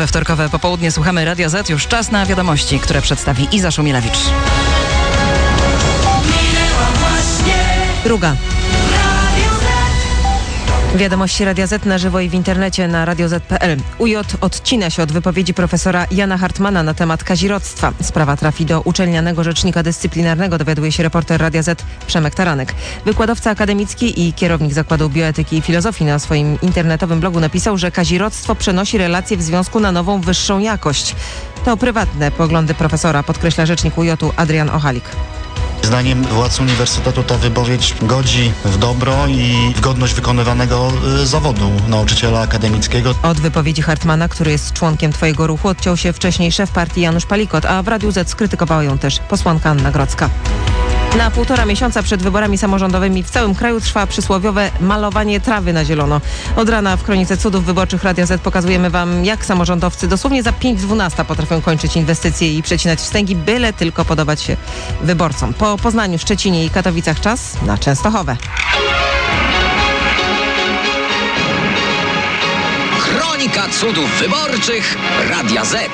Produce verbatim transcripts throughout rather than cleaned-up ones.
We wtorkowe popołudnie słuchamy Radia Z. Już czas na wiadomości, które przedstawi Iza Szumielewicz. Druga. Wiadomości Radia Z na żywo i w internecie na radio zet kropka pe el. U J odcina się od wypowiedzi profesora Jana Hartmana na temat kazirodztwa. Sprawa trafi do uczelnianego rzecznika dyscyplinarnego, dowiaduje się reporter Radia Z Przemek Taranek. Wykładowca akademicki i kierownik Zakładu Bioetyki i Filozofii na swoim internetowym blogu napisał, że kazirodztwo przenosi relacje w związku na nową, wyższą jakość. To prywatne poglądy profesora, podkreśla rzecznik U J Adrian Ochalik. Zdaniem władz uniwersytetu ta wypowiedź godzi w dobro i w godność wykonywanego y, zawodu nauczyciela akademickiego. Od wypowiedzi Hartmana, który jest członkiem Twojego ruchu, odciął się wcześniej szef partii Janusz Palikot, a w Radiu Z skrytykowała ją też posłanka Anna Grodzka. Na półtora miesiąca przed wyborami samorządowymi w całym kraju trwa przysłowiowe malowanie trawy na zielono. Od rana w Kronice Cudów Wyborczych Radia Z pokazujemy Wam, jak samorządowcy dosłownie za pięć dwunasta potrafią kończyć inwestycje i przecinać wstęgi, byle tylko podobać się wyborcom. Po Poznaniu, Szczecinie i Katowicach czas na Częstochowę. Kronika Cudów Wyborczych Radia Z.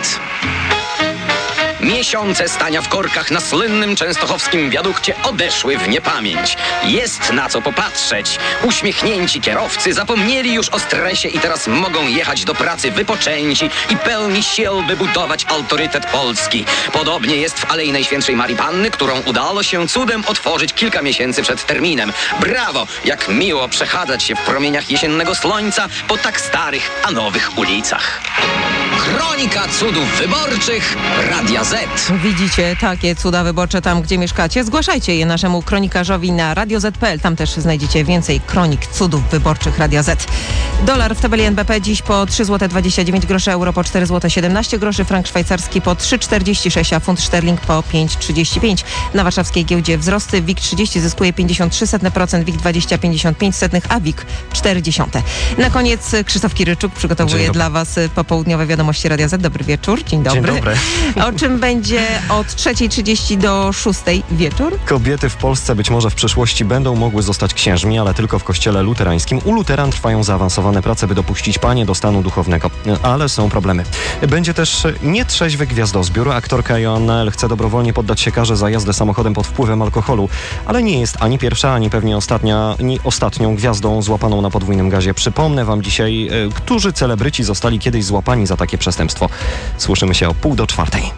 Miesiące stania w korkach na słynnym częstochowskim wiadukcie odeszły w niepamięć. Jest na co popatrzeć. Uśmiechnięci kierowcy zapomnieli już o stresie i teraz mogą jechać do pracy wypoczęci i pełni sił, by budować autorytet Polski. Podobnie jest w Alei Najświętszej Marii Panny, którą udało się cudem otworzyć kilka miesięcy przed terminem. Brawo! Jak miło przechadzać się w promieniach jesiennego słońca po tak starych, a nowych ulicach. Kronika Cudów Wyborczych Radia Z. Widzicie takie cuda wyborcze tam, gdzie mieszkacie? Zgłaszajcie je naszemu kronikarzowi na radio zet kropka pe el. Tam też znajdziecie więcej kronik cudów wyborczych Radia Z. Dolar w tabeli N B P dziś po trzy złote dwadzieścia dziewięć groszy, euro po cztery złote siedemnaście groszy, frank szwajcarski po trzy czterdzieści sześć, a funt szterling po pięć trzydzieści pięć. Na warszawskiej giełdzie wzrosty. WIG trzydzieści zyskuje pięćdziesiąt trzy procent, WIG dwadzieścia pięćdziesiąt pięć, a WIG czterdzieści. Na koniec Krzysztof Kiryczuk przygotowuje dla Was popołudniowe wiadomości Radia Z. Dobry wieczór. Dzień dobry. Dzień dobry. O czym będzie od trzeciej trzydzieści do szóstej wieczór? Kobiety w Polsce być może w przyszłości będą mogły zostać księżmi, ale tylko w kościele luterańskim. U luteran trwają zaawansowane prace, by dopuścić panie do stanu duchownego. Ale są problemy. Będzie też nietrzeźwy gwiazdozbiór. Aktorka Joanna L. chce dobrowolnie poddać się karze za jazdę samochodem pod wpływem alkoholu, ale nie jest ani pierwsza, ani pewnie ostatnia, ani ostatnią gwiazdą złapaną na podwójnym gazie. Przypomnę Wam dzisiaj, którzy celebryci zostali kiedyś złapani za takie przestępstwo. Słyszymy się o pół do czwartej.